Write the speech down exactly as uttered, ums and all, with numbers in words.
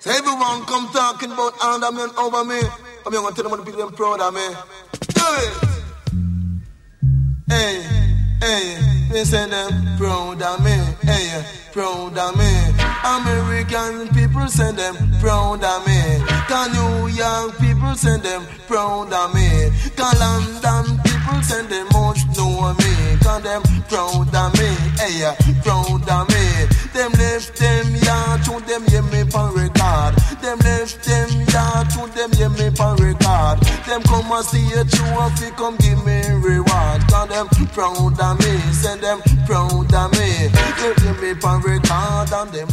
So everyone come talking about under me and over me. I'm going to tell them what the people are proud of me. Do it! Hey, hey, they say them proud of me. Hey, proud of me. American people say them proud of me. Can New York people say them proud of me. Can London people say them much know me. Can them proud of me. Hey, proud of me. Them left them yard to them hear me pan record. Them left them yard to them hear me pan record. Them come and see a true fi come give me reward. Cause them proud of me, send them proud of me. They hear me pan record and them